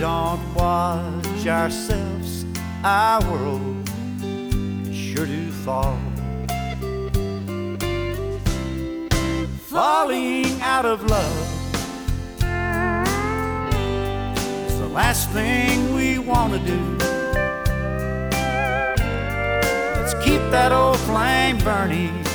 don't watch ourselves, our world is sure to fall. Falling out of love is the last thing we want to do. Let's keep that old flame burning